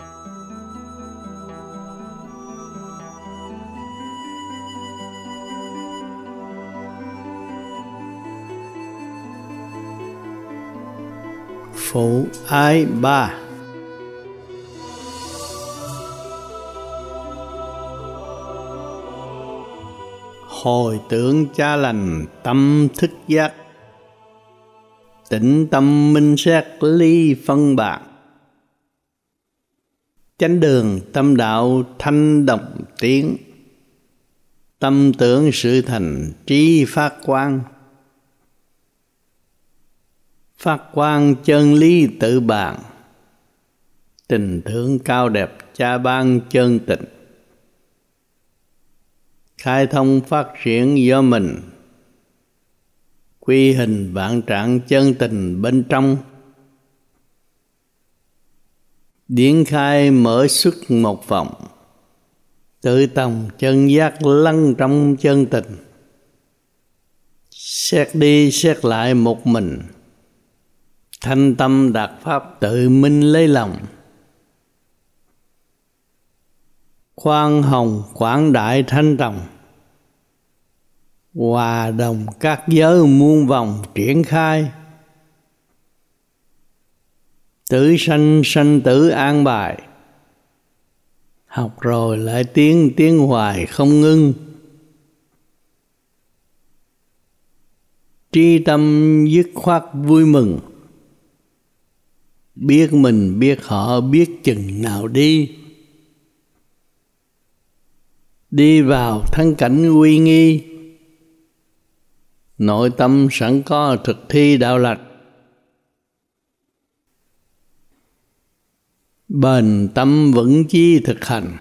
Phụ ái 3. Hồi tưởng cha lành tâm thức giác, tĩnh tâm minh xét ly phân bạc. Chánh đường tâm đạo thanh đồng tiếng, tâm tưởng sự thành trí phát quang. Phát quang chân lý tự bạn, tình thương cao đẹp cha ban chân tịnh. Khai thông phát triển do mình, quy hình vạn trạng chân tình bên trong. Điển khai mở xuất một vòng, tự tòng chân giác lắng trong chân tình. Xét đi xét lại một mình, thanh tâm đạt pháp tự minh lấy lòng. Khoan hồng quảng đại thanh trọng, hòa đồng các giới muôn vòng triển khai. Tử sanh sanh tử an bài, học rồi lại tiến tiến hoài không ngưng. Tri tâm dứt khoát vui mừng, biết mình biết họ biết chừng nào đi. Đi vào thân cảnh uy nghi, nội tâm sẵn có thực thi đạo lành. Bền tâm vững chí thực hành,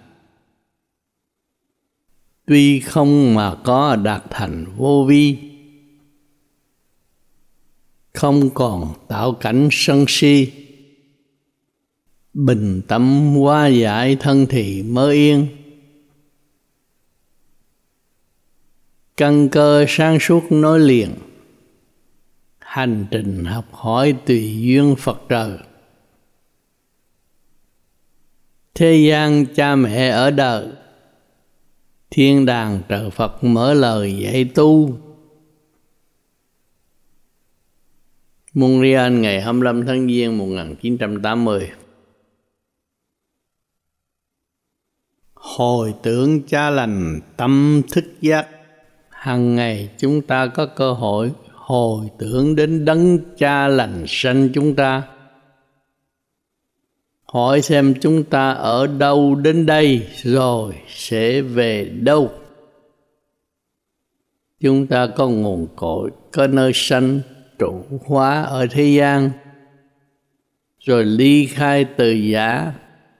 tuy không mà có đạt thành vô vi. Không còn tạo cảnh sân si, bình tâm hóa giải thân thì mơ yên. Căn cơ sáng suốt nối liền, hành trình học hỏi tùy duyên Phật trời. Thế gian cha mẹ ở đời, thiên đàng trời Phật mở lời dạy tu. Montreal ngày 25 tháng Giêng 1980. Hồi tưởng cha lành tâm thức giác. Hằng ngày chúng ta có cơ hội hồi tưởng đến đấng cha lành sanh chúng ta. Hỏi xem chúng ta ở đâu đến đây rồi sẽ về đâu. Chúng ta có nguồn cội, có nơi sanh trụ hóa ở thế gian, rồi ly khai từ giả.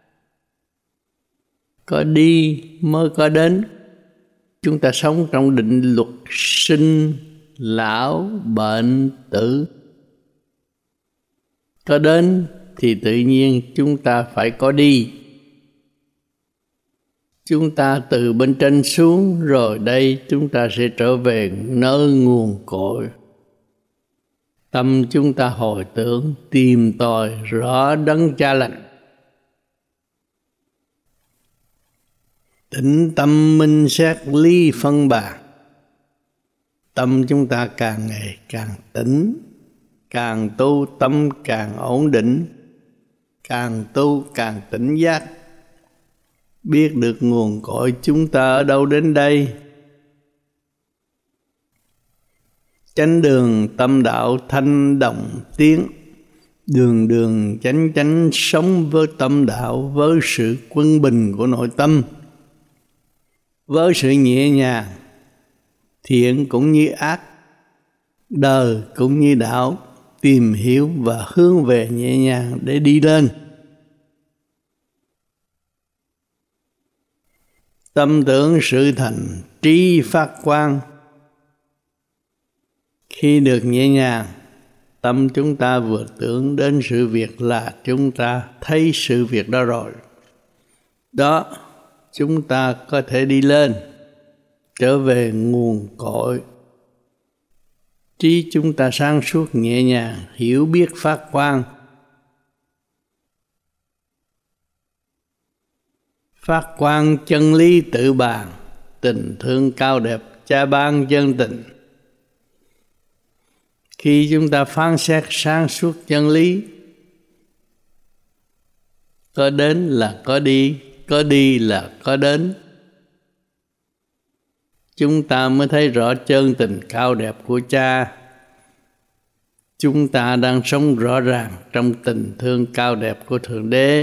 Có đi mới có đến. Chúng ta sống trong định luật sinh, lão, bệnh, tử. Có đến thì tự nhiên chúng ta phải có đi. Chúng ta từ bên trên xuống, rồi đây chúng ta sẽ trở về nơi nguồn cội. Tâm chúng ta hồi tưởng, tìm tòi rõ đấng cha lành. Tĩnh tâm minh xét ly phân bạc. Tâm chúng ta càng ngày càng tĩnh, càng tu tâm càng ổn định, càng tu càng tỉnh giác. Biết được nguồn cội chúng ta ở đâu đến đây. Chánh đường tâm đạo thanh đồng tiếng, đường đường chánh chánh sống với tâm đạo, với sự quân bình của nội tâm, với sự nhẹ nhàng, thiện cũng như ác, đời cũng như đạo, tìm hiểu và hướng về nhẹ nhàng để đi lên. Tâm tưởng sự thành trí phát quang. Khi được nhẹ nhàng, tâm chúng ta vừa tưởng đến sự việc là chúng ta thấy sự việc đó rồi. Đó, chúng ta có thể đi lên, trở về nguồn cội. Trí chúng ta sáng suốt nhẹ nhàng, hiểu biết phát quang. phát quang chân lý tự bàn, tình thương cao đẹp Cha ban chân tình. Khi chúng ta phán xét sáng suốt chân lý, có đến là có đi là có đến, chúng ta mới thấy rõ chân tình cao đẹp của Cha. Chúng ta đang sống rõ ràng trong tình thương cao đẹp của Thượng Đế.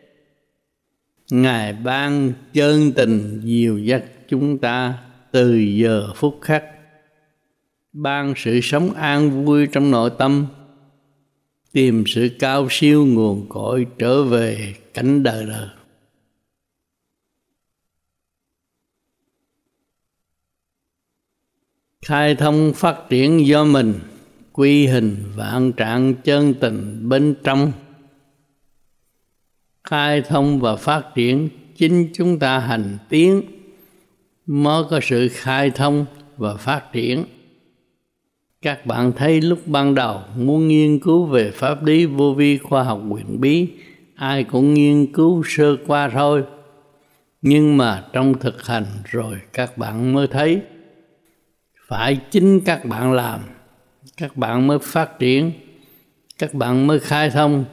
Ngài ban chân tình dìu dắt chúng ta từ giờ phút khắc, ban sự sống an vui trong nội tâm, tìm sự cao siêu nguồn cội trở về cảnh đời đời. Khai thông phát triển do mình, quy hình vạn trạng chân tình bên trong. Khai thông và phát triển chính chúng ta hành tiến mới có sự khai thông và phát triển. Các bạn thấy lúc ban đầu muốn nghiên cứu về pháp lý vô vi khoa học huyền bí, ai cũng nghiên cứu sơ qua thôi. Nhưng mà trong thực hành rồi các bạn mới thấy phải chính các bạn làm, các bạn mới phát triển, các bạn mới khai thông.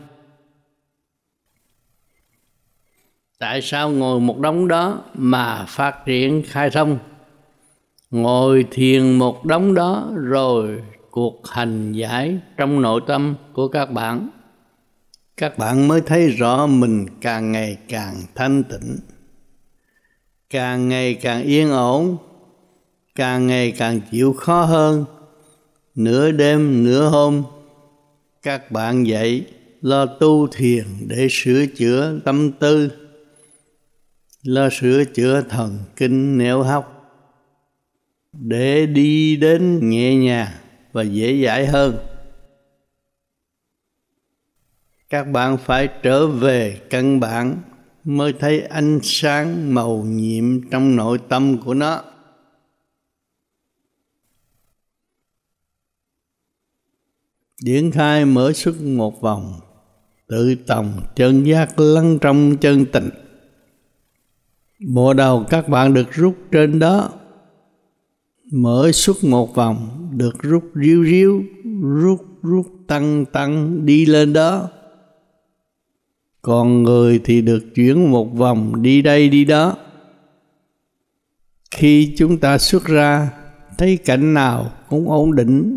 Tại sao ngồi một đống đó mà phát triển khai thông? Ngồi thiền một đống đó rồi cuộc hành giải trong nội tâm của các bạn mới thấy rõ mình càng ngày càng thanh tịnh, càng ngày càng yên ổn, càng ngày càng chịu khó hơn. Nửa đêm nửa hôm các bạn dậy lo tu thiền để sửa chữa tâm tư, lo sửa chữa thần kinh nẻo hóc, để đi đến nhẹ nhàng và dễ dãi hơn. Các bạn phải trở về căn bản mới thấy ánh sáng màu nhiệm trong nội tâm của nó. Điển khai mở xuất một vòng, tự tòng chân giác lắng trong chân tình. Bộ đầu các bạn được rút trên đó, mở xuất một vòng, được rút ríu ríu, rút tăng đi lên đó. Còn người thì được chuyển một vòng đi đây đi đó. Khi chúng ta xuất ra, thấy cảnh nào cũng ổn định.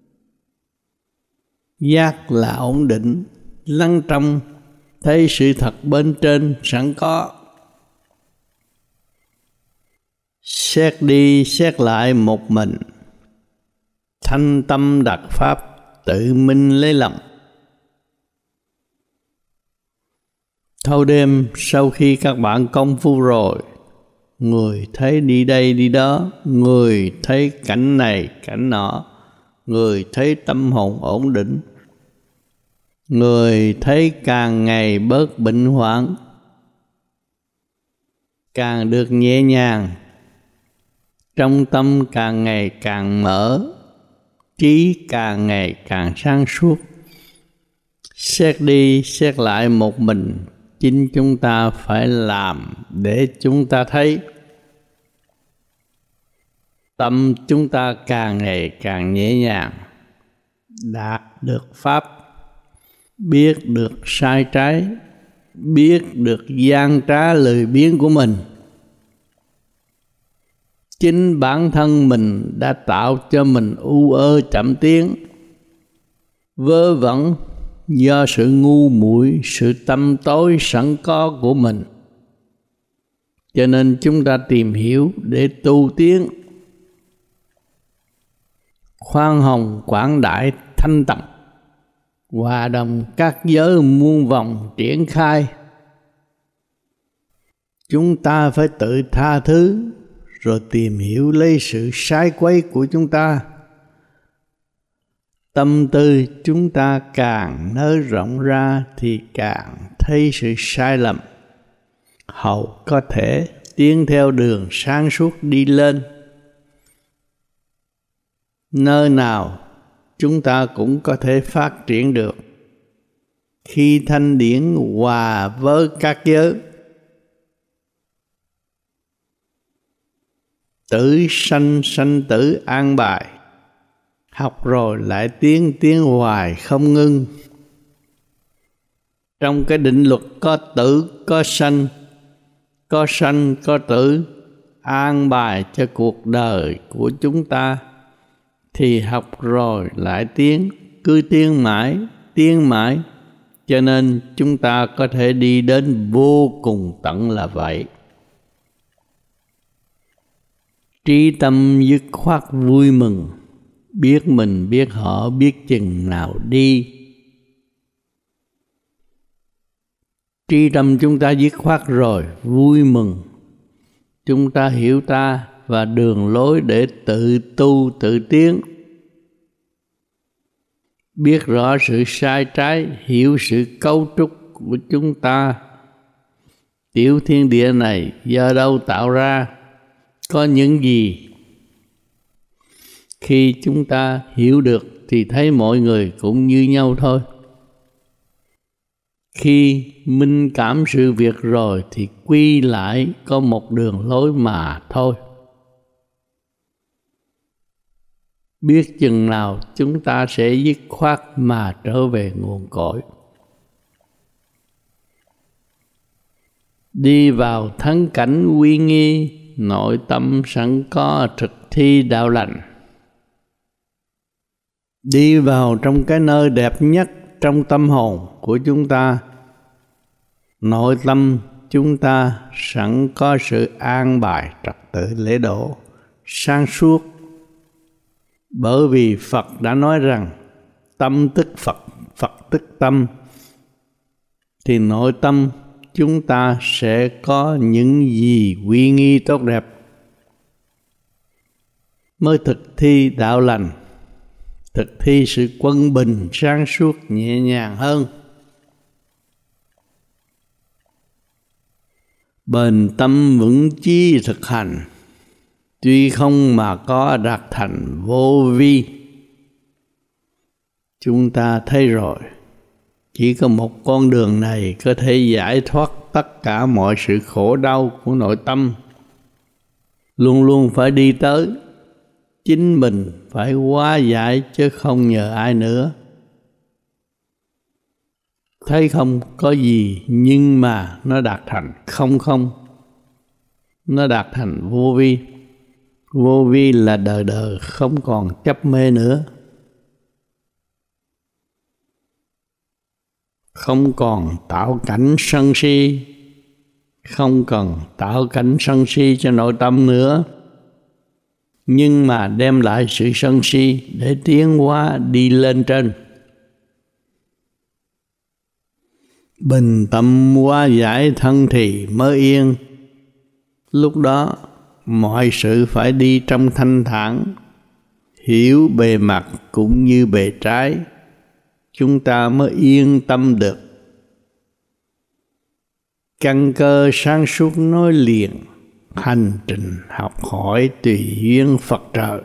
Giác là ổn định, lắng trong, thấy sự thật bên trên sẵn có. Xét đi xét lại một mình, thanh tâm đặt pháp, tự minh lấy lòng. Thâu đêm sau khi các bạn công phu rồi, người thấy đi đây đi đó, người thấy cảnh này cảnh nọ, người thấy tâm hồn ổn định, người thấy càng ngày bớt bệnh hoạn, càng được nhẹ nhàng, trong tâm càng ngày càng mở, trí càng ngày càng sáng suốt. Xét đi xét lại một mình, chính chúng ta phải làm để chúng ta thấy. Tâm chúng ta càng ngày càng nhẹ nhàng, đạt được pháp, biết được sai trái, biết được gian trá lười biếng của mình. Chính bản thân mình đã tạo cho mình u ơ chậm tiến, vớ vẩn do sự ngu muội, sự tâm tối sẵn có của mình. Cho nên chúng ta tìm hiểu để tu tiến. Khoan hồng quảng đại thanh tịnh, hòa đồng các giới muôn vòng triển khai. Chúng ta phải tự tha thứ, rồi tìm hiểu lấy sự sai quấy của chúng ta. Tâm tư chúng ta càng nới rộng ra thì càng thấy sự sai lầm, hầu có thể tiến theo đường sáng suốt đi lên. Nơi nào chúng ta cũng có thể phát triển được khi thanh điển hòa với các giới. tử sanh, sanh tử an bài. Học rồi lại tiến, tiến hoài không ngưng. Trong cái định luật có tử, có sanh, có tử, an bài cho cuộc đời của chúng ta, thì học rồi lại tiến, cứ tiến mãi, cho nên chúng ta có thể đi đến vô cùng tận là vậy. Trí tâm dứt khoát vui mừng, biết mình biết họ, biết chừng nào đi. Trí tâm chúng ta dứt khoát rồi, vui mừng. Chúng ta hiểu ta và đường lối để tự tu, tự tiến. Biết rõ sự sai trái, hiểu sự cấu trúc của chúng ta. Tiểu thiên địa này do đâu tạo ra, có những gì? Khi chúng ta hiểu được thì thấy mọi người cũng như nhau thôi. Khi minh cảm sự việc rồi thì quy lại có một đường lối mà thôi. Biết chừng nào chúng ta sẽ dứt khoát mà trở về nguồn cội. Đi vào thắng cảnh uy nghi, nội tâm sẵn có thực thi đạo lành. Đi vào trong cái nơi đẹp nhất trong tâm hồn của chúng ta. Nội tâm chúng ta sẵn có sự an bài trật tự lễ độ, sáng suốt. Bởi vì Phật đã nói rằng tâm tức Phật, Phật tức tâm, thì nội tâm chúng ta sẽ có những gì uy nghi tốt đẹp, mới thực thi đạo lành, thực thi sự quân bình sáng suốt nhẹ nhàng hơn. Bền tâm vững chí thực hành, tuy không mà có đạt thành vô vi. Chúng ta thấy rồi, chỉ có một con đường này có thể giải thoát tất cả mọi sự khổ đau của nội tâm. Luôn luôn phải đi tới, chính mình phải hóa giải chứ không nhờ ai nữa. Thấy không có gì nhưng mà nó đạt thành không không. Nó đạt thành vô vi. Vô vi là đời đời không còn chấp mê nữa. Không còn tạo cảnh sân si. Không cần tạo cảnh sân si cho nội tâm nữa. Nhưng mà đem lại sự sân si để tiến hóa đi lên trên. Bình tâm hóa giải thân thì mới yên. Lúc đó mọi sự phải đi trong thanh thản, hiểu bề mặt cũng như bề trái, chúng ta mới yên tâm được. Căn cơ sáng suốt nối liền, hành trình học hỏi tùy duyên Phật trời.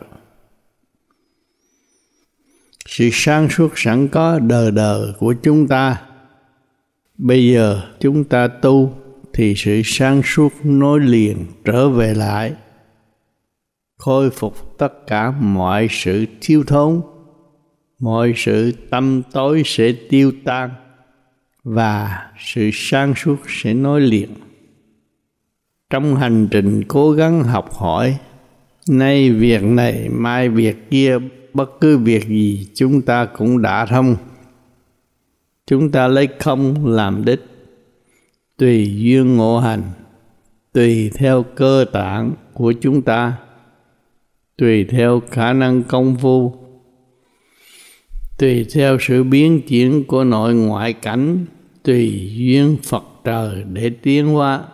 Sự sáng suốt sẵn có đời đời của chúng ta. Bây giờ chúng ta tu thì sự sáng suốt nối liền trở về lại, khôi phục tất cả mọi sự thiếu thốn, mọi sự tâm tối sẽ tiêu tan và sự sáng suốt sẽ nối liền. Trong hành trình cố gắng học hỏi, nay việc này mai việc kia, bất cứ việc gì chúng ta cũng đã thông. Chúng ta lấy không làm đích, tùy duyên ngộ hành, tùy theo cơ tạng của chúng ta, tùy theo khả năng công phu, tùy theo sự biến chuyển của nội ngoại cảnh, tùy duyên Phật trời để tiến hóa.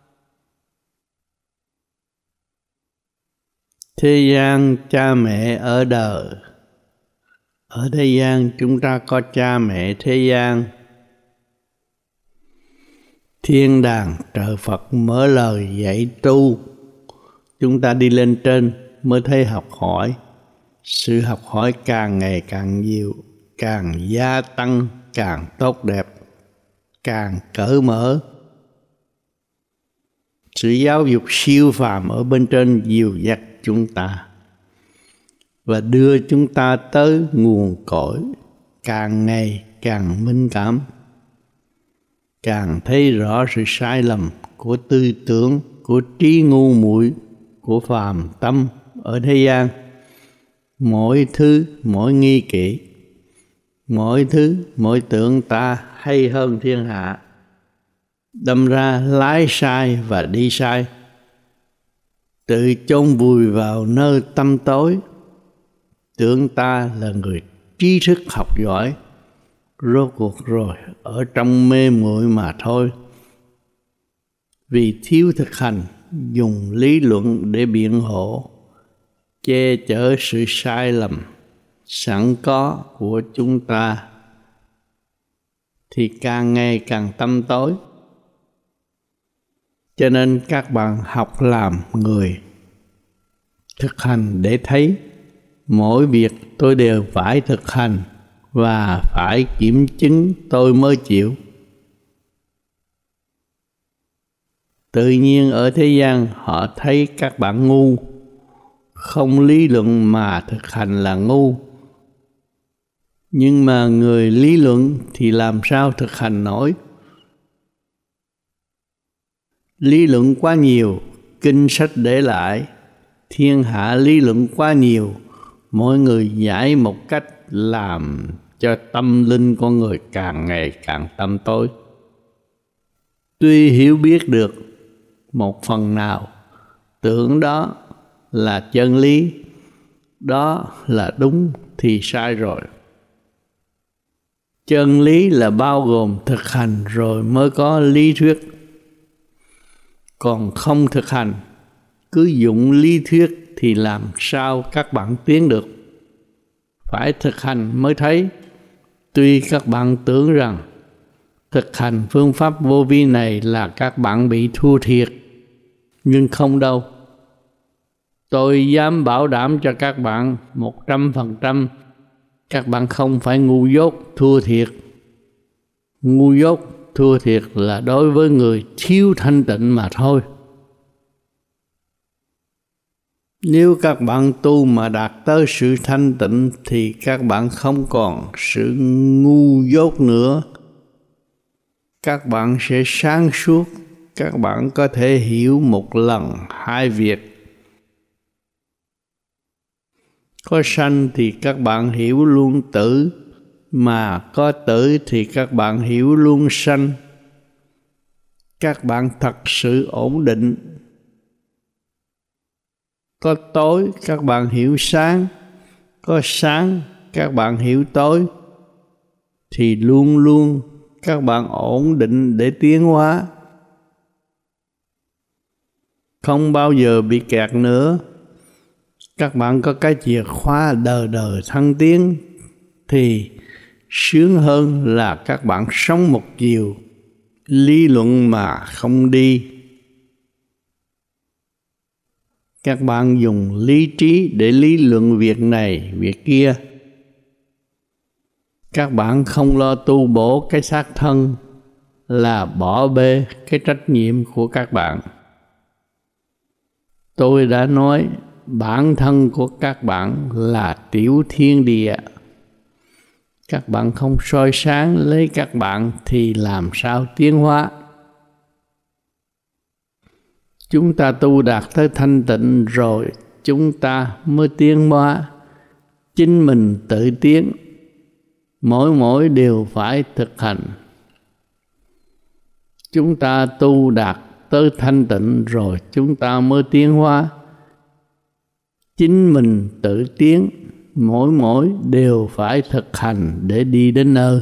Thế gian cha mẹ ở đời. Ở thế gian chúng ta có cha mẹ thế gian. Thiên đàng trời Phật mở lời dạy tu. Chúng ta đi lên trên mới thấy học hỏi. Sự học hỏi càng ngày càng nhiều, càng gia tăng, càng tốt đẹp, càng cởi mở. Sự giáo dục siêu phàm ở bên trên dìu dắt chúng ta và đưa chúng ta tới nguồn cội càng ngày càng minh cảm, càng thấy rõ sự sai lầm của tư tưởng, của trí ngu muội, của phàm tâm ở thế gian. Mỗi thứ mỗi nghi kỵ, mỗi thứ mỗi tưởng ta hay hơn thiên hạ, đâm ra lái sai và đi sai, tự chôn vùi vào nơi tăm tối, tưởng ta là người trí thức học giỏi, rốt cuộc rồi ở trong mê muội mà thôi. Vì thiếu thực hành, dùng lý luận để biện hộ, che chở sự sai lầm sẵn có của chúng ta, thì càng ngày càng tăm tối. Cho nên các bạn học làm người, thực hành để thấy mỗi việc tôi đều phải thực hành và phải kiểm chứng tôi mới chịu. Tự nhiên ở thế gian họ thấy các bạn ngu, không lý luận mà thực hành là ngu. Nhưng mà người lý luận thì làm sao thực hành nổi? Lý luận quá nhiều, kinh sách để lại, thiên hạ lý luận quá nhiều, mỗi người giải một cách làm cho tâm linh con người càng ngày càng tăm tối. Tuy hiểu biết được một phần nào, tưởng đó là chân lý, đó là đúng thì sai rồi. Chân lý là bao gồm thực hành rồi mới có lý thuyết. Còn không thực hành, cứ dụng lý thuyết thì làm sao các bạn tiến được? Phải thực hành mới thấy. Tuy các bạn tưởng rằng thực hành phương pháp vô vi này là các bạn bị thua thiệt, nhưng không đâu. Tôi dám bảo đảm cho các bạn 100%, các bạn không phải ngu dốt thua thiệt. Ngu dốt thua thiệt là đối với người thiếu thanh tịnh mà thôi. Nếu các bạn tu mà đạt tới sự thanh tịnh thì các bạn không còn sự ngu dốt nữa. Các bạn sẽ sáng suốt, các bạn có thể hiểu một lần hai việc. Có sanh thì các bạn hiểu luôn tử, mà có tử thì các bạn hiểu luôn sanh. Các bạn thật sự ổn định. Có tối các bạn hiểu sáng, có sáng các bạn hiểu tối, thì luôn luôn các bạn ổn định để tiến hóa, không bao giờ bị kẹt nữa. Các bạn có cái chìa khóa đời đời thăng tiến thì sướng hơn là các bạn sống một chiều, lý luận mà không đi. Các bạn dùng lý trí để lý luận việc này, việc kia. Các bạn không lo tu bổ cái xác thân là bỏ bê cái trách nhiệm của các bạn. Tôi đã nói bản thân của các bạn là tiểu thiên địa. Các bạn không soi sáng lấy các bạn thì làm sao tiến hóa? Chúng ta tu đạt tới thanh tịnh rồi, chúng ta mới tiến hóa. Chính mình tự tiến, mỗi đều phải thực hành. Chúng ta tu đạt tới thanh tịnh rồi, chúng ta mới tiến hóa. Chính mình tự tiến, mỗi đều phải thực hành để đi đến nơi.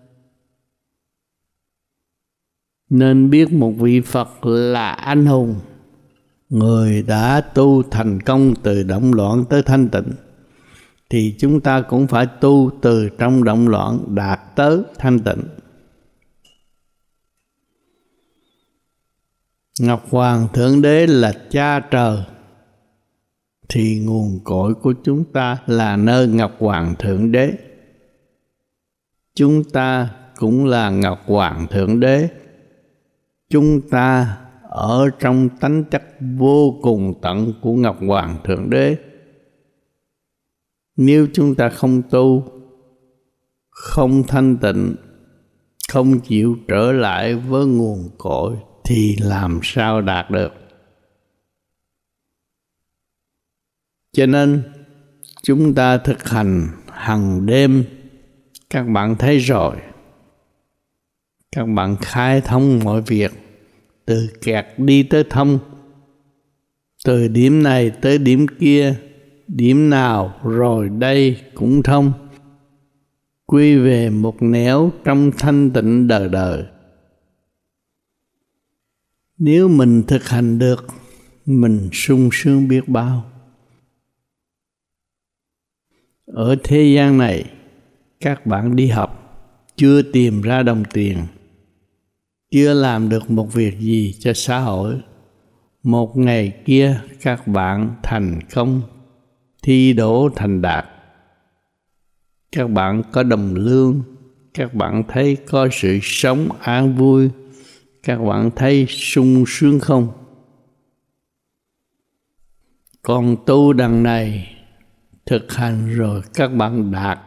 Nên biết một vị Phật là anh hùng, người đã tu thành công từ động loạn tới thanh tịnh, thì chúng ta cũng phải tu từ trong động loạn đạt tới thanh tịnh. Ngọc Hoàng Thượng Đế là cha trời, thì nguồn cội của chúng ta là nơi Ngọc Hoàng Thượng Đế. Chúng ta cũng là Ngọc Hoàng Thượng Đế. Chúng ta ở trong tánh chất vô cùng tận của Ngọc Hoàng Thượng Đế. Nếu chúng ta không tu, không thanh tịnh, không chịu trở lại với nguồn cội thì làm sao đạt được? Cho nên chúng ta thực hành hằng đêm, các bạn thấy rồi, các bạn khai thông mọi việc, từ kẹt đi tới thông, từ điểm này tới điểm kia, điểm nào rồi đây cũng thông, quy về một nẻo trong thanh tịnh đời đời. Nếu mình thực hành được, mình sung sướng biết bao. Ở thế gian này, các bạn đi học, chưa tìm ra đồng tiền, chưa làm được một việc gì cho xã hội. Một ngày kia các bạn thành công, thi đỗ thành đạt. Các bạn có đồng lương, các bạn thấy có sự sống an vui, các bạn thấy sung sướng không? Còn tu đằng này, thực hành rồi các bạn đạt.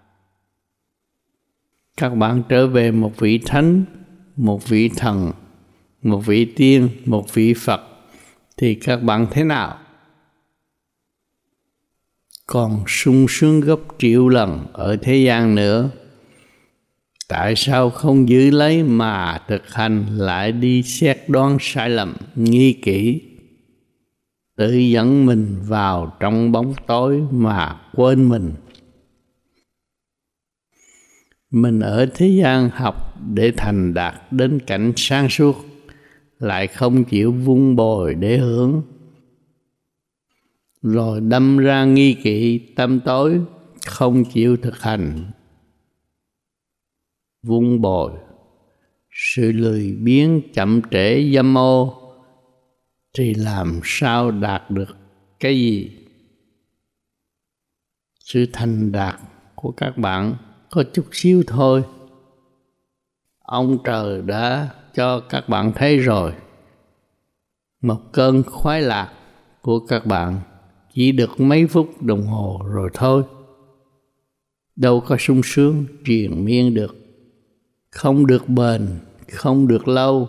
Các bạn trở về một vị thánh, một vị thần, một vị tiên, một vị Phật, thì các bạn thế nào? Còn sung sướng gấp triệu lần ở thế gian nữa. Tại sao không giữ lấy mà thực hành lại đi xét đoán sai lầm, nghi kỹ, tự dẫn mình vào trong bóng tối mà quên mình? Mình ở thế gian học để thành đạt đến cảnh sáng suốt, lại không chịu vun bồi để hưởng, rồi đâm ra nghi kỵ tâm tối, không chịu thực hành vun bồi. Sự lười biếng chậm trễ dâm ô thì làm sao đạt được cái gì? Sự thành đạt của các bạn có chút xíu thôi. Ông trời đã cho các bạn thấy rồi. Một cơn khoái lạc của các bạn chỉ được mấy phút đồng hồ rồi thôi. Đâu có sung sướng triền miên được. Không được bền, không được lâu.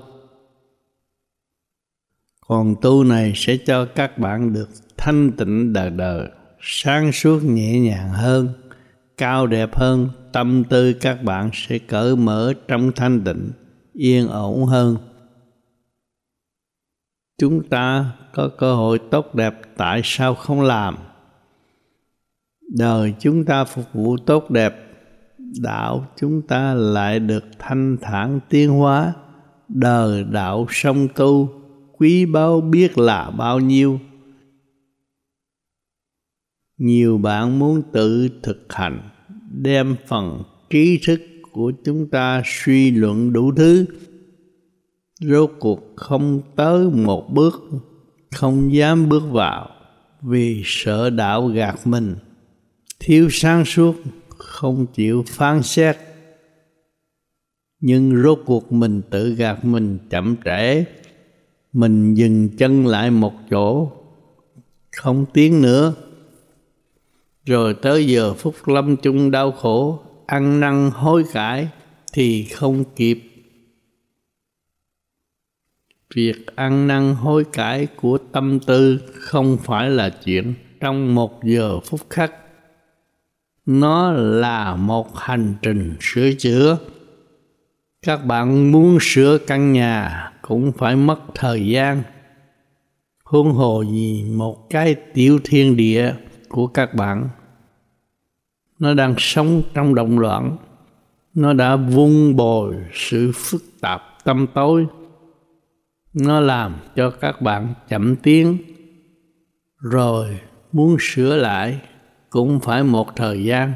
Còn tu này sẽ cho các bạn được thanh tịnh đời đời, sáng suốt nhẹ nhàng hơn, cao đẹp hơn. Tâm tư các bạn sẽ cởi mở trong thanh tịnh, yên ổn hơn. Chúng ta có cơ hội tốt đẹp, tại sao không làm? Đời chúng ta phục vụ tốt đẹp, đạo chúng ta lại được thanh thản tiến hóa. Đời đạo song tu, quý báu biết là bao nhiêu. Nhiều bạn muốn tự thực hành, đem phần trí thức của chúng ta suy luận đủ thứ, rốt cuộc không tới một bước, không dám bước vào, vì sợ đạo gạt mình, thiếu sáng suốt, không chịu phán xét. Nhưng rốt cuộc mình tự gạt mình chậm trễ, mình dừng chân lại một chỗ, không tiến nữa. Rồi tới giờ phút lâm chung đau khổ, ăn năn hối cải thì không kịp. Việc ăn năn hối cải của tâm tư không phải là chuyện trong một giờ phút khắc. Nó là một hành trình sửa chữa. Các bạn muốn sửa căn nhà cũng phải mất thời gian. Huống hồ gì một cái tiểu thiên địa của các bạn. Nó đang sống trong động loạn. Nó đã vun bồi sự phức tạp tâm tối. Nó làm cho các bạn chậm tiến. Rồi muốn sửa lại cũng phải một thời gian.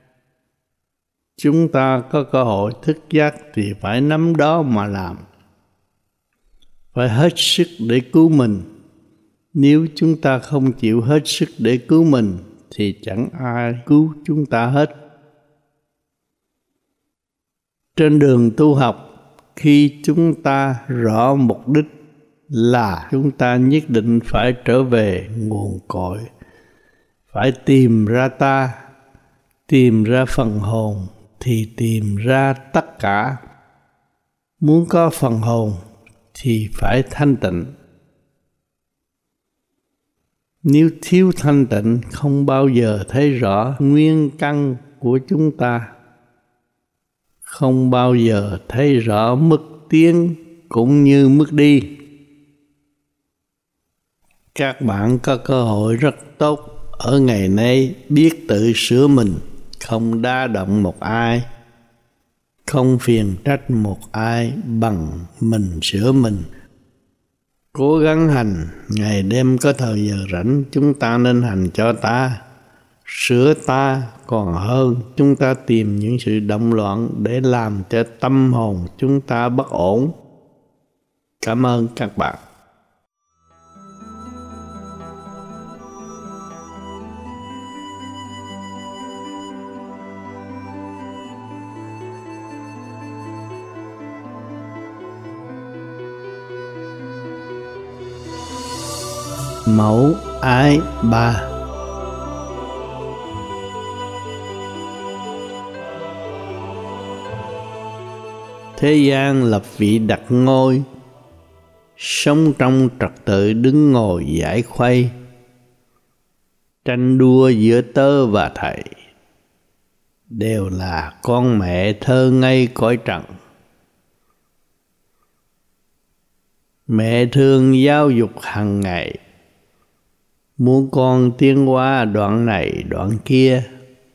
Chúng ta có cơ hội thức giác thì phải nắm đó mà làm. Phải hết sức để cứu mình. Nếu chúng ta không chịu hết sức để cứu mình thì chẳng ai cứu chúng ta hết. Trên đường tu học, khi chúng ta rõ mục đích là chúng ta nhất định phải trở về nguồn cội, phải tìm ra ta, tìm ra phần hồn thì tìm ra tất cả. Muốn có phần hồn thì phải thanh tịnh. Nếu thiếu thanh tịnh không bao giờ thấy rõ nguyên căn của chúng ta, không bao giờ thấy rõ mức tiến cũng như mức đi. Các bạn có cơ hội rất tốt ở ngày nay biết tự sửa mình, không đa động một ai, không phiền trách một ai bằng mình sửa mình. Cố gắng hành, ngày đêm có thời giờ rảnh chúng ta nên hành cho ta, sửa ta còn hơn chúng ta tìm những sự động loạn để làm cho tâm hồn chúng ta bất ổn. Cảm ơn các bạn. Mẫu ái 3. Thế gian lập vị đặt ngôi, sống trong trật tự đứng ngồi giải khuây, tranh đua giữa tớ và thầy, đều là con mẹ thơ ngây cõi trần. Mẹ thương giáo dục hàng ngày, muốn con tiến hóa đoạn này đoạn kia,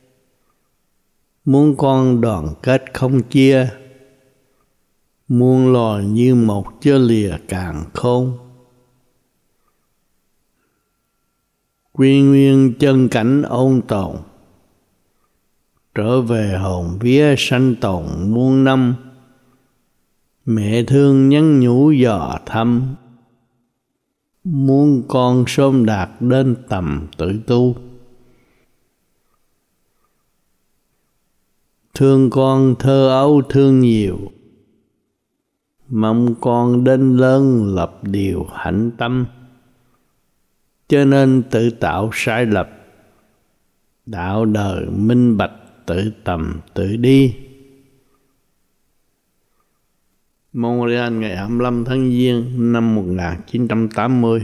muốn con đoàn kết không chia, muôn loài như một chớ lìa càn khôn. Quy nguyên chân cảnh ôn tồn, trở về hồn vía sanh tồn muôn năm. Mẹ thương nhắn nhủ dò thăm, muốn con sớm đạt đến tầm tự tu. Thương con thơ ấu thương nhiều, mong con đến lớn lập điều hạnh tâm. Cho nên tự tạo sai lập, đạo đời minh bạch tự tầm tự đi. Montreal ngày 25 tháng Giêng năm 1980.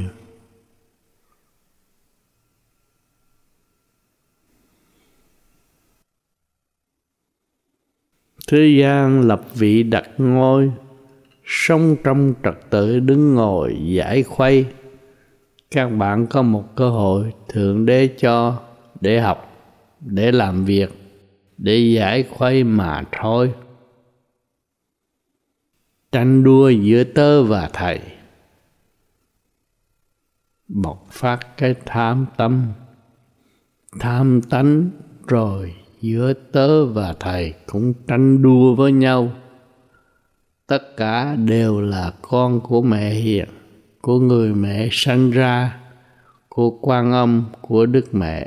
Thế gian lập vị đặt ngôi, sống trong trật tự đứng ngồi giải khuây. Các bạn có một cơ hội Thượng Đế cho để học, để làm việc, để giải khuây mà thôi. Tranh đua giữa tớ và thầy, bộc phát cái tham tâm, tham tánh, rồi giữa tớ và thầy cũng tranh đua với nhau. Tất cả đều là con của mẹ hiền, của người mẹ sanh ra, của Quan Âm, của Đức Mẹ.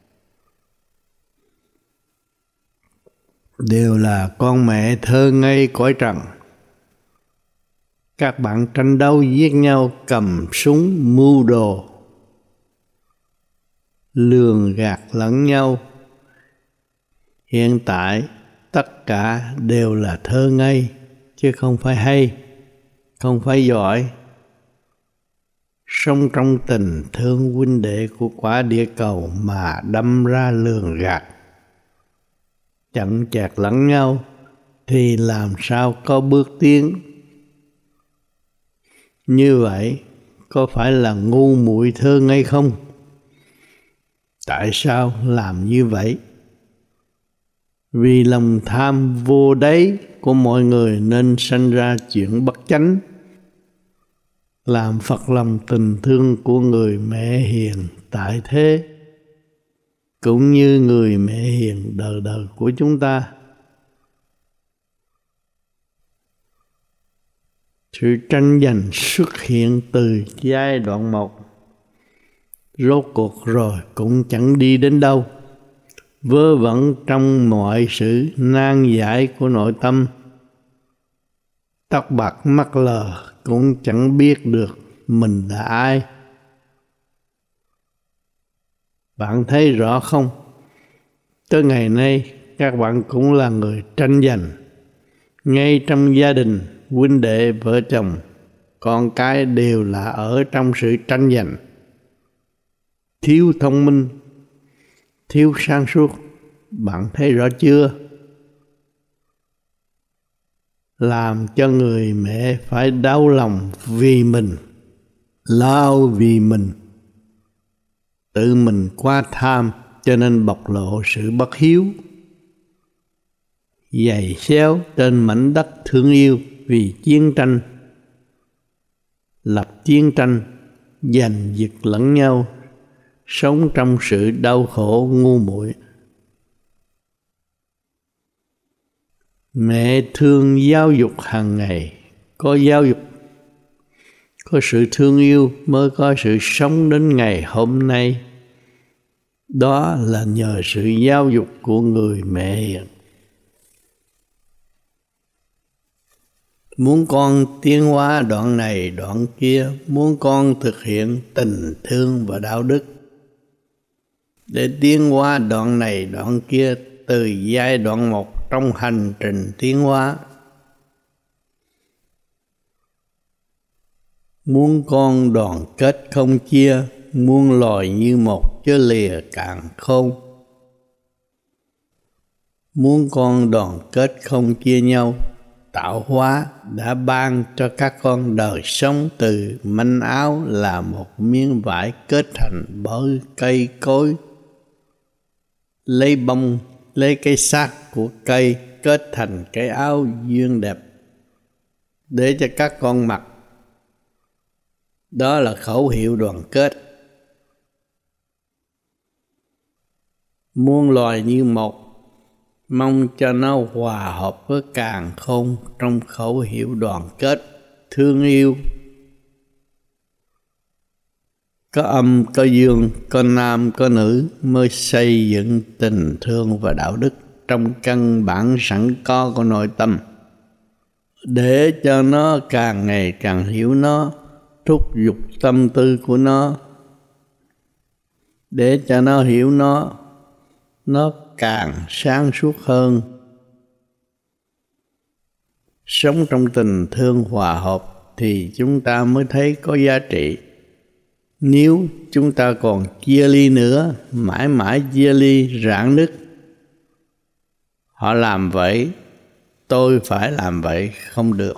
Đều là con mẹ thơ ngây cõi trần. Các bạn tranh đấu giết nhau, cầm súng mưu đồ, lường gạt lẫn nhau. Hiện tại tất cả đều là thơ ngây, chứ không phải hay, không phải giỏi. Sống trong tình thương huynh đệ của quả địa cầu mà đâm ra lường gạt, chặn chẹt lẫn nhau, thì làm sao có bước tiến. Như vậy có phải là ngu muội thơ ngây không? Tại sao làm như vậy? Vì lòng tham vô đáy của mọi người nên sanh ra chuyện bất chánh, làm phật lòng tình thương của người mẹ hiền tại thế, cũng như người mẹ hiền đời đời của chúng ta. Sự tranh giành xuất hiện từ giai đoạn 1, rốt cuộc rồi cũng chẳng đi đến đâu, vớ vẩn trong mọi sự nan giải của nội tâm. Tóc bạc mắt lờ cũng chẳng biết được mình là ai. Bạn thấy rõ không? Tới ngày nay các bạn cũng là người tranh giành. Ngay trong gia đình, huynh đệ, vợ chồng, con cái đều là ở trong sự tranh giành. Thiếu thông minh, thiếu sáng suốt. Bạn thấy rõ chưa? Làm cho người mẹ phải đau lòng vì mình, lao vì mình. Tự mình quá tham cho nên bộc lộ sự bất hiếu. Giày xéo trên mảnh đất thương yêu vì chiến tranh. Lập chiến tranh, giành giật lẫn nhau, sống trong sự đau khổ ngu muội. Mẹ thương giáo dục hàng ngày, có giáo dục, có sự thương yêu mới có sự sống đến ngày hôm nay. Đó là nhờ sự giáo dục của người mẹ hiền. Muốn con tiến hóa đoạn này đoạn kia, muốn con thực hiện tình thương và đạo đức. Để tiến hóa đoạn này đoạn kia từ giai đoạn một trong hành trình tiến hóa. Muốn con đoàn kết không chia, muôn loài như một chớ lìa càn khôn. Muốn con đoàn kết không chia nhau, tạo hóa đã ban cho các con đời sống từ manh áo là một miếng vải kết thành bởi cây cối. Lấy bông, lấy cái xác của cây kết thành cái áo duyên đẹp để cho các con mặc. Đó là khẩu hiệu đoàn kết. Muôn loài như một, mong cho nó hòa hợp với càn khôn trong khẩu hiệu đoàn kết, thương yêu. Có âm, có dương, có nam, có nữ mới xây dựng tình thương và đạo đức trong căn bản sẵn có của nội tâm. Để cho nó càng ngày càng hiểu nó, thúc giục tâm tư của nó. Để cho nó hiểu nó càng sáng suốt hơn. Sống trong tình thương hòa hợp thì chúng ta mới thấy có giá trị. Nếu chúng ta còn chia ly nữa, mãi mãi chia ly rạn nứt. Họ làm vậy, tôi phải làm vậy, không được.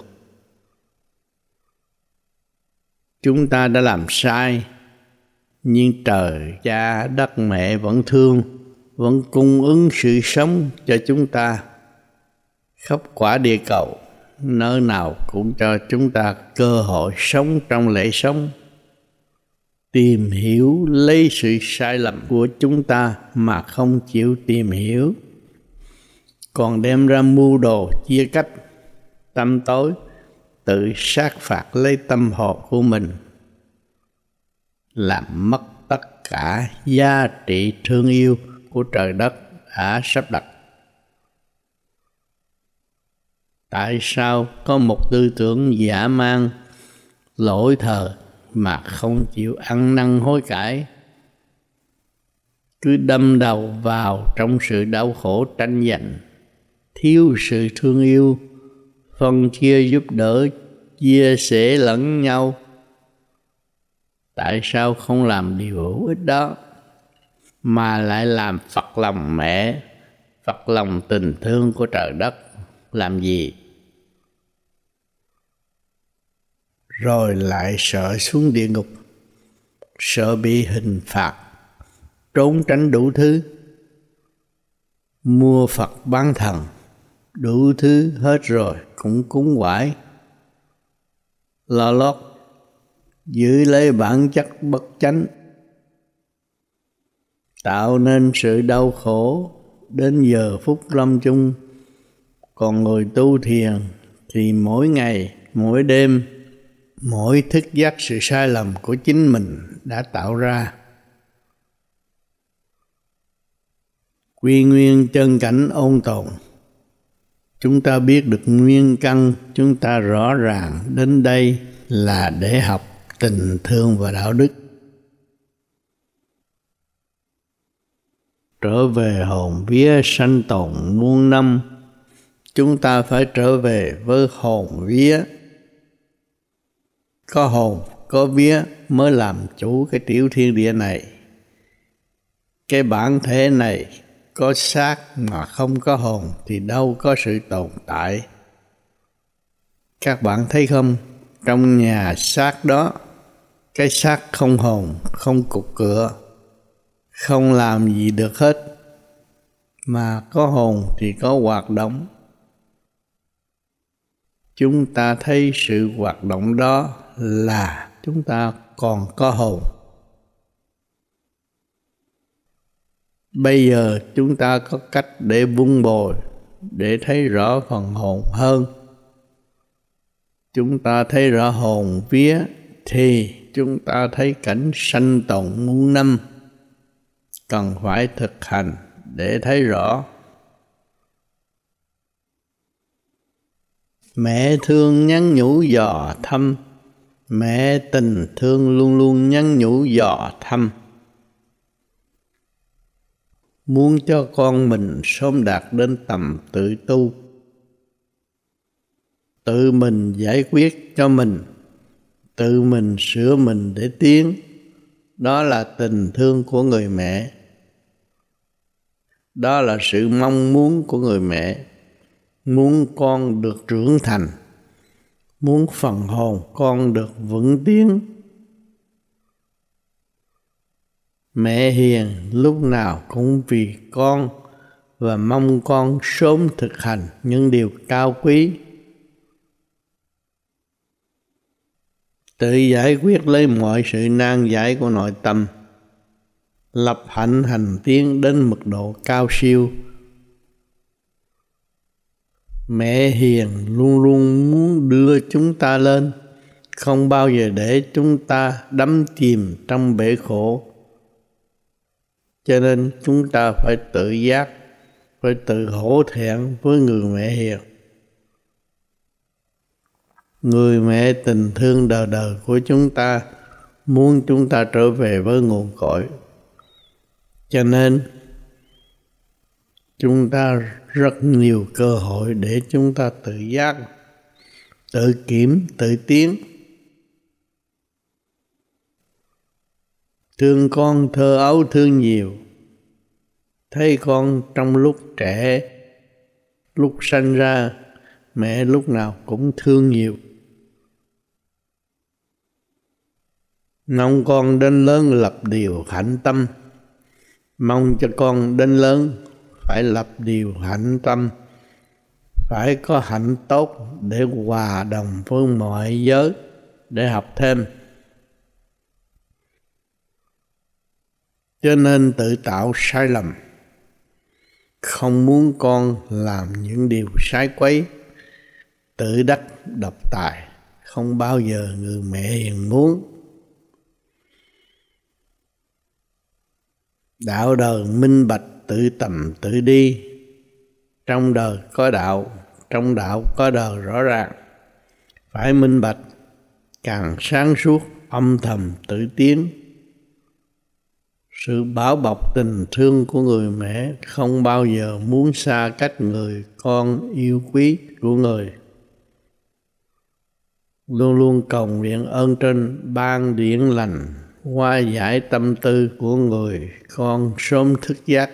Chúng ta đã làm sai, nhưng trời cha đất mẹ vẫn thương, vẫn cung ứng sự sống cho chúng ta. Khắp quả địa cầu, nơi nào cũng cho chúng ta cơ hội sống trong lễ sống. Tìm hiểu lấy sự sai lầm của chúng ta mà không chịu tìm hiểu, còn đem ra mưu đồ chia cách, tâm tối, tự sát phạt lấy tâm hồn của mình, làm mất tất cả giá trị thương yêu của trời đất đã sắp đặt. Tại sao có một tư tưởng dã man, lỗi thời mà không chịu ăn năn hối cải, cứ đâm đầu vào trong sự đau khổ tranh giành, thiếu sự thương yêu, phân chia giúp đỡ, chia sẻ lẫn nhau? Tại sao không làm điều hữu ích đó, mà lại làm phật lòng mẹ, phật lòng tình thương của trời đất? Làm gì? Rồi lại sợ xuống địa ngục, sợ bị hình phạt, trốn tránh đủ thứ, mua Phật bán thần, đủ thứ hết rồi cũng cúng quải, lo lót giữ lấy bản chất bất chánh, tạo nên sự đau khổ đến giờ phút lâm chung. Còn người tu thiền thì mỗi ngày, mỗi đêm, mỗi thức giấc sự sai lầm của chính mình đã tạo ra. Quy nguyên chân cảnh ôn tồn, chúng ta biết được nguyên căn, chúng ta rõ ràng đến đây là để học tình thương và đạo đức. Trở về hồn vía sanh tồn muôn năm, chúng ta phải trở về với hồn vía. Có hồn, có vía mới làm chủ cái tiểu thiên địa này. Cái bản thể này có xác mà không có hồn thì đâu có sự tồn tại. Các bạn thấy không, trong nhà xác đó, cái xác không hồn, không cục cựa, không làm gì được hết. Mà có hồn thì có hoạt động. Chúng ta thấy sự hoạt động đó là chúng ta còn có hồn. Bây giờ chúng ta có cách để vun bồi, để thấy rõ phần hồn hơn. Chúng ta thấy rõ hồn vía thì chúng ta thấy cảnh sanh tồn muôn năm. Cần phải thực hành để thấy rõ. Mẹ thương nhắn nhủ dò thăm, mẹ tình thương luôn luôn nhắn nhủ dò thăm. Muốn cho con mình sớm đạt đến tầm tự tu, tự mình giải quyết cho mình, tự mình sửa mình để tiến. Đó là tình thương của người mẹ. Đó là sự mong muốn của người mẹ. Muốn con được trưởng thành, muốn phần hồn con được vững tiến. Mẹ hiền lúc nào cũng vì con và mong con sớm thực hành những điều cao quý. Tự giải quyết lấy mọi sự nan giải của nội tâm, lập hạnh hành tiến đến mức độ cao siêu. Mẹ hiền luôn luôn muốn đưa chúng ta lên, không bao giờ để chúng ta đắm chìm trong bể khổ. Cho nên chúng ta phải tự giác, phải tự hổ thẹn với người mẹ hiền. Người mẹ tình thương đời đời của chúng ta muốn chúng ta trở về với nguồn cội. Cho nên chúng ta rất nhiều cơ hội để chúng ta tự giác, tự kiểm, tự tiến. Thương con thơ ấu thương nhiều, thấy con trong lúc trẻ, lúc sanh ra, mẹ lúc nào cũng thương nhiều. Mong con đến lớn lập điều hạnh tâm, mong cho con đến lớn phải lập điều hạnh tâm, phải có hạnh tốt để hòa đồng với mọi giới, để học thêm. Cho nên tự tạo sai lầm, không muốn con làm những điều sai quấy, tự đắc độc tài, không bao giờ người mẹ hiền muốn. Đạo đời minh bạch tự tầm tự đi, trong đời có đạo, trong đạo có đời rõ ràng. Phải minh bạch, càng sáng suốt, âm thầm tự tiến. Sự bảo bọc tình thương của người mẹ không bao giờ muốn xa cách người con yêu quý của người. Luôn luôn cầu nguyện ơn trên ban điển lành, hóa giải tâm tư của người con sớm thức giác.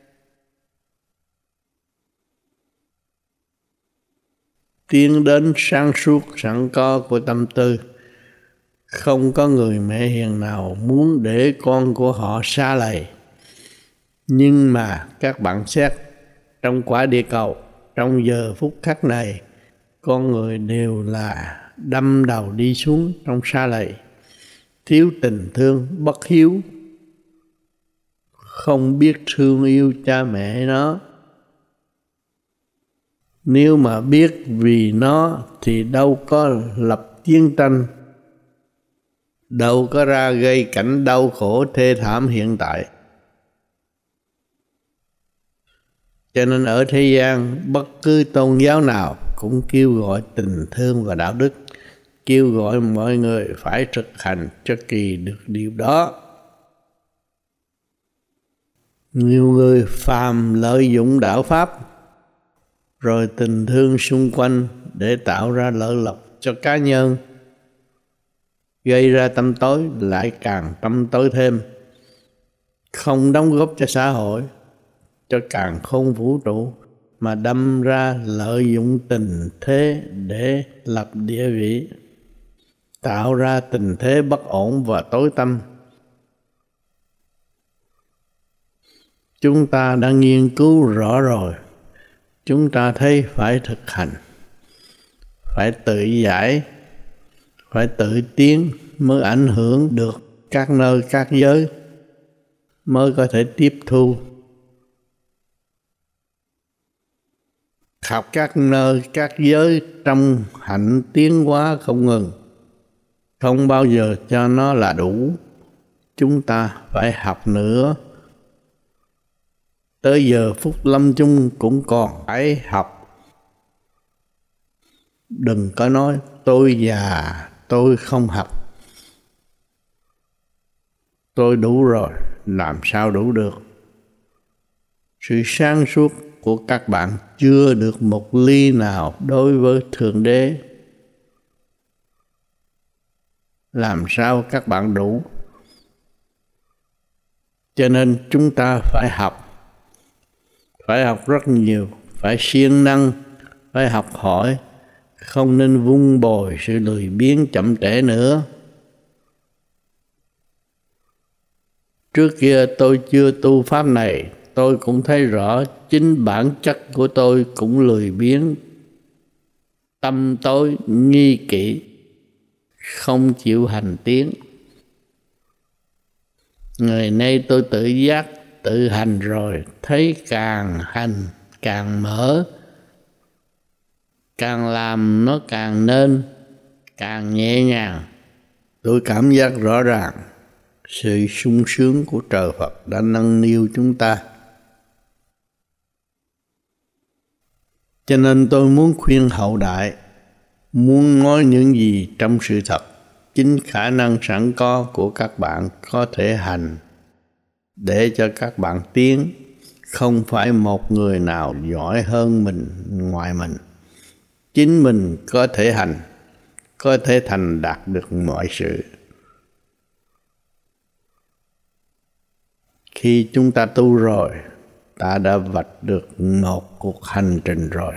Tiến đến sáng suốt sẵn có của tâm tư. Không có người mẹ hiền nào muốn để con của họ xa lầy. Nhưng mà các bạn xét, trong quả địa cầu, trong giờ phút khắc này, con người đều là đâm đầu đi xuống trong xa lầy. Thiếu tình thương, bất hiếu, không biết thương yêu cha mẹ nó. Nếu mà biết vì nó thì đâu có lập chiến tranh, đâu có ra gây cảnh đau khổ thê thảm hiện tại. Cho nên ở thế gian, bất cứ tôn giáo nào cũng kêu gọi tình thương và đạo đức, kêu gọi mọi người phải thực hành cho kỳ được điều đó. Nhiều người phàm lợi dụng đạo Pháp rồi tình thương xung quanh để tạo ra lợi lộc cho cá nhân, gây ra tâm tối, lại càng tâm tối thêm, không đóng góp cho xã hội, cho càn khôn vũ trụ, mà đâm ra lợi dụng tình thế để lập địa vị, tạo ra tình thế bất ổn và tối tăm. Chúng ta đã nghiên cứu rõ rồi, chúng ta thấy phải thực hành, phải tự giải, phải tự tiến mới ảnh hưởng được các nơi các giới, mới có thể tiếp thu. Học các nơi các giới trong hạnh tiến hóa không ngừng, không bao giờ cho nó là đủ. Chúng ta phải học nữa. Tới giờ phút lâm chung cũng còn phải học. Đừng có nói tôi già, tôi không học. Tôi đủ rồi, làm sao đủ được? Sự sáng suốt của các bạn chưa được một ly nào đối với Thượng Đế. Làm sao các bạn đủ? Cho nên chúng ta phải học rất nhiều, phải siêng năng, phải học hỏi, không nên vun bồi sự lười biếng chậm trễ nữa. Trước kia tôi chưa tu pháp này, tôi cũng thấy rõ chính bản chất của tôi cũng lười biếng, tâm tối, nghi kỵ, không chịu hành tiến. Ngày nay tôi tự giác, tự hành rồi, thấy càng hành càng mở, càng làm nó càng nên, càng nhẹ nhàng. Tôi cảm giác rõ ràng sự sung sướng của trời Phật đã nâng niu chúng ta. Cho nên tôi muốn khuyên hậu đại, muốn nói những gì trong sự thật, chính khả năng sẵn có của các bạn có thể hành để cho các bạn tiến. Không phải một người nào giỏi hơn mình ngoài mình. Chính mình có thể hành, có thể thành đạt được mọi sự. Khi chúng ta tu rồi, ta đã vạch được một cuộc hành trình rồi,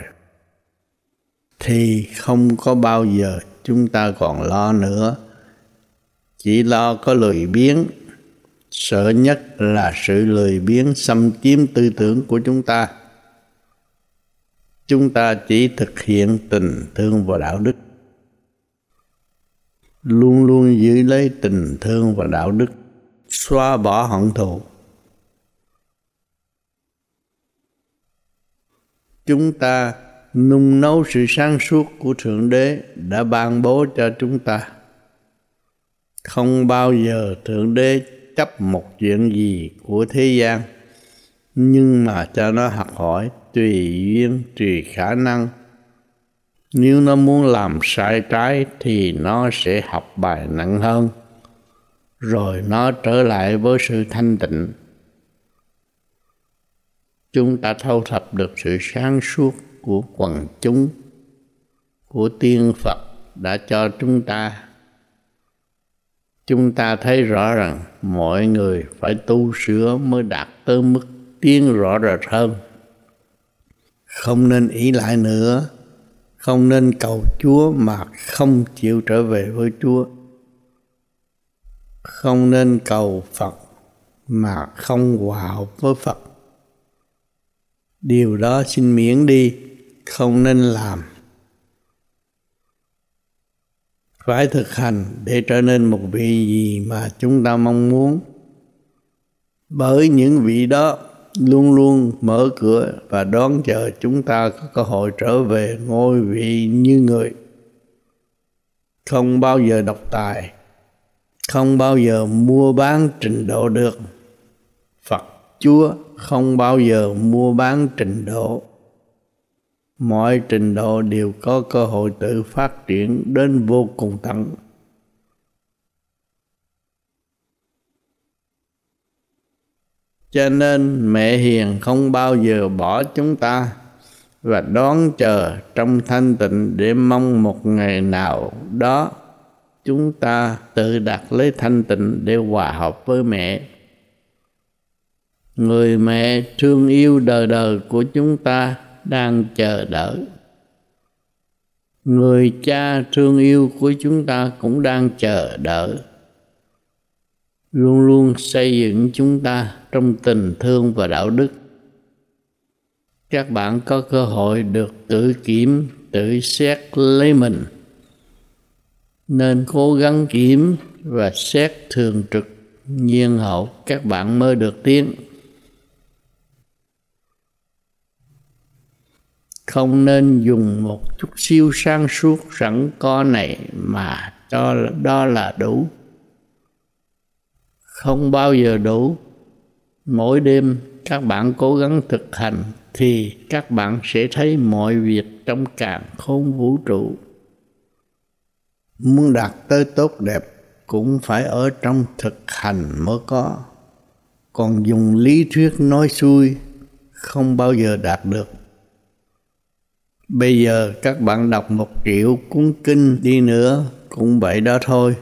thì không có bao giờ chúng ta còn lo nữa. Chỉ lo có lười biếng. Sợ nhất là sự lười biếng xâm chiếm tư tưởng của chúng ta. Chúng ta chỉ thực hiện tình thương và đạo đức. Luôn luôn giữ lấy tình thương và đạo đức, xóa bỏ hận thù. Chúng ta nung nấu sự sáng suốt của Thượng Đế đã ban bố cho chúng ta. Không bao giờ Thượng Đế chấp một chuyện gì của thế gian, nhưng mà cho nó học hỏi tùy duyên, tùy khả năng. Nếu nó muốn làm sai trái thì nó sẽ học bài nặng hơn, rồi nó trở lại với sự thanh tịnh. Chúng ta thâu thập được sự sáng suốt của quần chúng, của tiên Phật đã cho chúng ta. Chúng ta thấy rõ rằng mọi người phải tu sửa mới đạt tới mức tiến rõ rệt hơn. Không nên ỷ lại nữa, không nên cầu Chúa mà không chịu trở về với Chúa. Không nên cầu Phật mà không hòa hợp với Phật. Điều đó xin miễn đi, không nên làm. Phải thực hành để trở nên một vị gì mà chúng ta mong muốn. Bởi những vị đó luôn luôn mở cửa và đón chờ chúng ta có cơ hội trở về ngôi vị như người. Không bao giờ độc tài, không bao giờ mua bán trình độ được. Phật Chúa không bao giờ mua bán trình độ. mọi trình độ đều có cơ hội tự phát triển đến vô cùng tận. Cho nên mẹ hiền không bao giờ bỏ chúng ta và đón chờ trong thanh tịnh để mong một ngày nào đó chúng ta tự đặt lấy thanh tịnh để hòa hợp với mẹ. Người mẹ thương yêu đời đời của chúng ta đang chờ đợi. Người cha thương yêu của chúng ta cũng đang chờ đợi, luôn luôn xây dựng chúng ta trong tình thương và đạo đức. Các bạn có cơ hội được tự kiểm, tự xét lấy mình, nên cố gắng kiểm và xét thường trực, nhiên hậu các bạn mới được tiến. Không nên dùng một chút siêu sáng suốt sẵn có này mà cho đó là đủ. Không bao giờ đủ. Mỗi đêm các bạn cố gắng thực hành thì các bạn sẽ thấy mọi việc trong càn khôn vũ trụ. Muốn đạt tới tốt đẹp cũng phải ở trong thực hành mới có. Còn dùng lý thuyết nói xuôi không bao giờ đạt được. Bây giờ các bạn đọc 1 triệu cuốn kinh đi nữa cũng vậy đó thôi.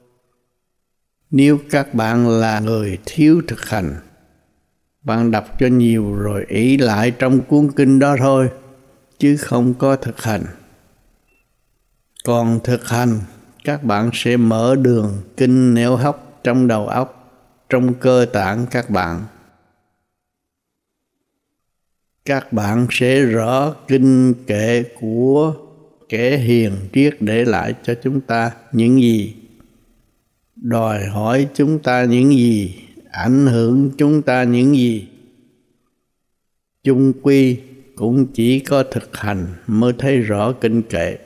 Nếu các bạn là người thiếu thực hành, bạn đọc cho nhiều rồi ỷ lại trong cuốn kinh đó thôi, chứ không có thực hành. Còn thực hành, các bạn sẽ mở đường kinh nẻo hóc trong đầu óc, trong cơ tạng các bạn. Các bạn sẽ rõ kinh kệ của kẻ hiền triết để lại cho chúng ta những gì, đòi hỏi chúng ta những gì, ảnh hưởng chúng ta những gì. Chung quy cũng chỉ có thực hành mới thấy rõ kinh kệ.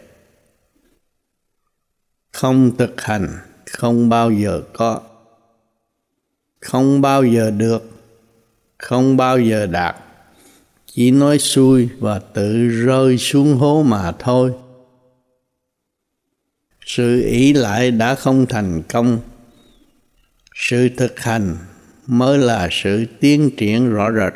Không thực hành không bao giờ có, không bao giờ được, không bao giờ đạt. Chỉ nói xuôi và tự rơi xuống hố mà thôi. Sự ỷ lại đã không thành công. Sự thực hành mới là sự tiến triển rõ rệt.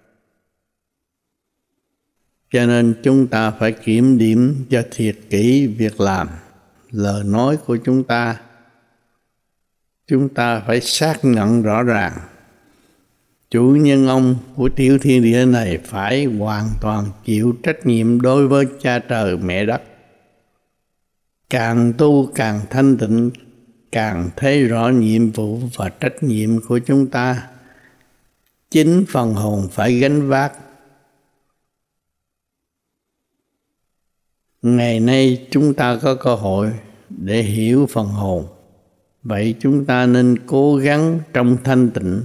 Cho nên chúng ta phải kiểm điểm cho thiệt kỹ việc làm, lời nói của chúng ta. Chúng ta phải xác nhận rõ ràng. Chủ nhân ông của tiểu thiên địa này phải hoàn toàn chịu trách nhiệm đối với cha trời mẹ đất. Càng tu càng thanh tịnh, càng thấy rõ nhiệm vụ và trách nhiệm của chúng ta. Chính phần hồn phải gánh vác. Ngày nay chúng ta có cơ hội để hiểu phần hồn. Vậy chúng ta nên cố gắng trong thanh tịnh,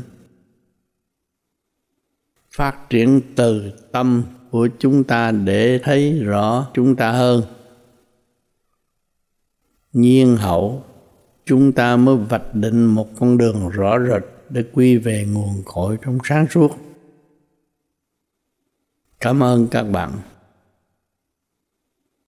phát triển từ tâm của chúng ta để thấy rõ chúng ta hơn. Nhiên hậu, chúng ta mới vạch định một con đường rõ rệt để quy về nguồn cội trong sáng suốt. Cảm ơn các bạn.